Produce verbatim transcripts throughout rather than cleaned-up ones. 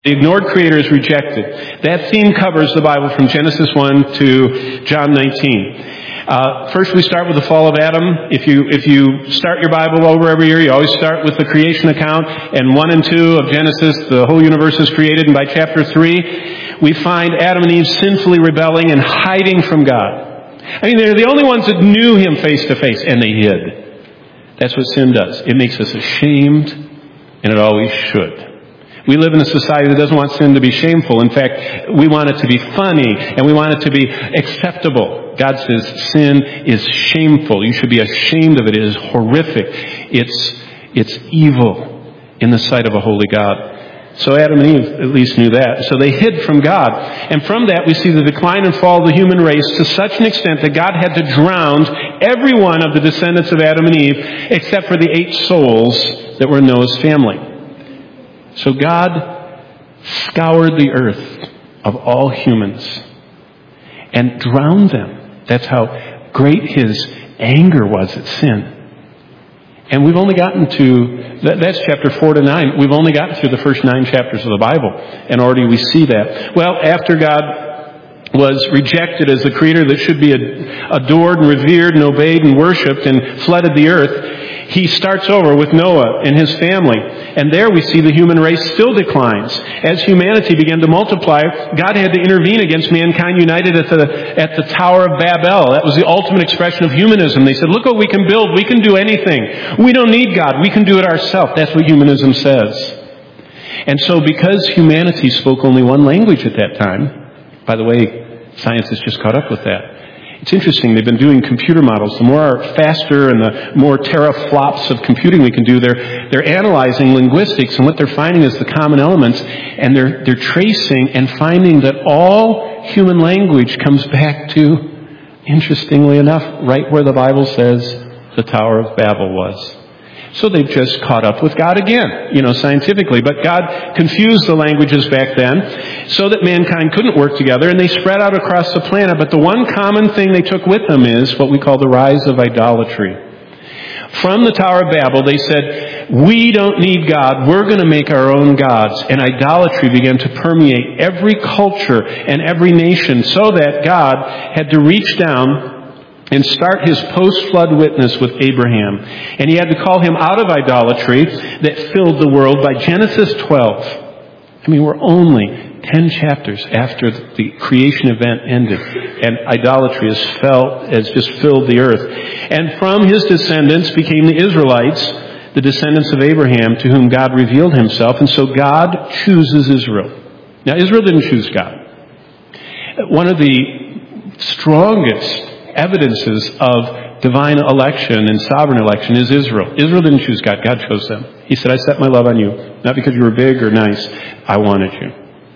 The ignored Creator is rejected. That theme covers the Bible from Genesis one to John nineteen. Uh, first, we start with the fall of Adam. If you if you start your Bible over every year, you always start with the creation account. And one and two of Genesis, the whole universe is created. And by chapter three, we find Adam and Eve sinfully rebelling and hiding from God. I mean, they're the only ones that knew Him face to face, and they hid. That's what sin does. It makes us ashamed, and it always should. We live in a society that doesn't want sin to be shameful. In fact, we want it to be funny, and we want it to be acceptable. God says sin is shameful. You should be ashamed of it. It is horrific. It's, it's evil in the sight of a holy God. So Adam and Eve at least knew that. So they hid from God. And from that we see the decline and fall of the human race to such an extent that God had to drown every one of the descendants of Adam and Eve except for the eight souls that were in Noah's family. So God scoured the earth of all humans and drowned them. That's how great His anger was at sin. And we've only gotten to, that, that's chapter four to nine. We've only gotten through the first nine chapters of the Bible. And already we see that. Well, after God was rejected as the Creator that should be adored and revered and obeyed and worshipped and flooded the earth, He starts over with Noah and his family. And there we see the human race still declines. As humanity began to multiply, God had to intervene against mankind united at the, at the Tower of Babel. That was the ultimate expression of humanism. They said, look what we can build. We can do anything. We don't need God. We can do it ourselves. That's what humanism says. And so because humanity spoke only one language at that time, by the way, science has just caught up with that. It's interesting, they've been doing computer models. The more faster and the more teraflops of computing we can do, they're, they're analyzing linguistics, and what they're finding is the common elements, and they're, they're tracing and finding that all human language comes back to, interestingly enough, right where the Bible says the Tower of Babel was. So they've just caught up with God again, you know, scientifically. But God confused the languages back then so that mankind couldn't work together, and they spread out across the planet. But the one common thing they took with them is what we call the rise of idolatry. From the Tower of Babel, they said, we don't need God. We're going to make our own gods. And idolatry began to permeate every culture and every nation so that God had to reach down and start His post-flood witness with Abraham. And He had to call him out of idolatry that filled the world by Genesis twelve. I mean, we're only ten chapters after the creation event ended, and idolatry has, felt, has just filled the earth. And from his descendants became the Israelites, the descendants of Abraham, to whom God revealed Himself. And so God chooses Israel. Now, Israel didn't choose God. One of the strongest evidences of divine election and sovereign election is Israel. Israel didn't choose God. God chose them. He said, I set my love on you, not because you were big or nice. I wanted you.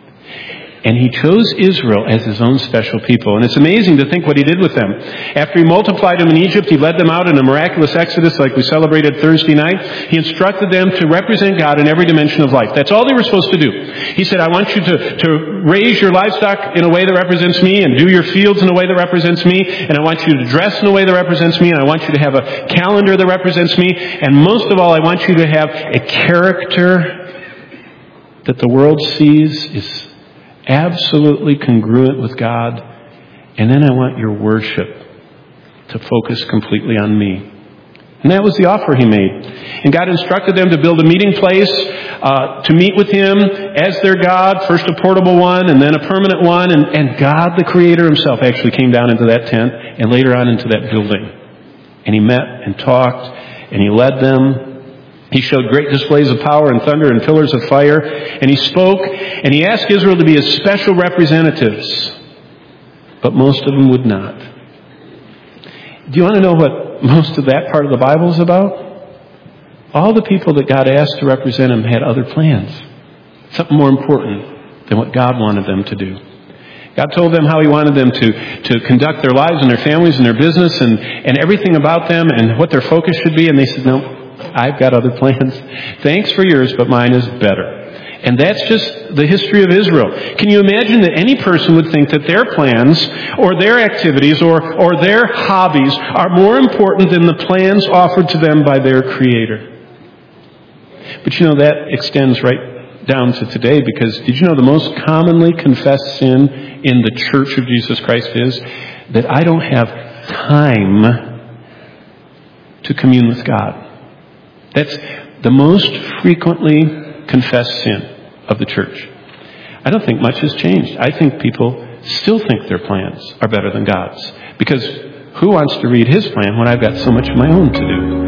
And He chose Israel as His own special people. And it's amazing to think what He did with them. After He multiplied them in Egypt, He led them out in a miraculous exodus like we celebrated Thursday night. He instructed them to represent God in every dimension of life. That's all they were supposed to do. He said, I want you to, to raise your livestock in a way that represents me, and do your fields in a way that represents me, and I want you to dress in a way that represents me, and I want you to have a calendar that represents me, and most of all, I want you to have a character that the world sees is absolutely congruent with God. And then I want your worship to focus completely on me. And that was the offer He made. And God instructed them to build a meeting place uh, to meet with Him as their God, first a portable one and then a permanent one. And, and God, the Creator Himself, actually came down into that tent and later on into that building. And He met and talked and He led them. He showed great displays of power and thunder and pillars of fire. And He spoke, and He asked Israel to be His special representatives. But most of them would not. Do you want to know what most of that part of the Bible is about? All the people that God asked to represent Him had other plans. Something more important than what God wanted them to do. God told them how He wanted them to, to conduct their lives and their families and their business and, and everything about them and what their focus should be. And they said, no, I've got other plans. Thanks for yours, but mine is better. And that's just the history of Israel. Can you imagine that any person would think that their plans or their activities or, or their hobbies are more important than the plans offered to them by their Creator? But you know, that extends right down to today, because did you know the most commonly confessed sin in the Church of Jesus Christ is that I don't have time to commune with God. That's the most frequently confessed sin of the church. I don't think much has changed. I think people still think their plans are better than God's. Because who wants to read his plan when I've got so much of my own to do?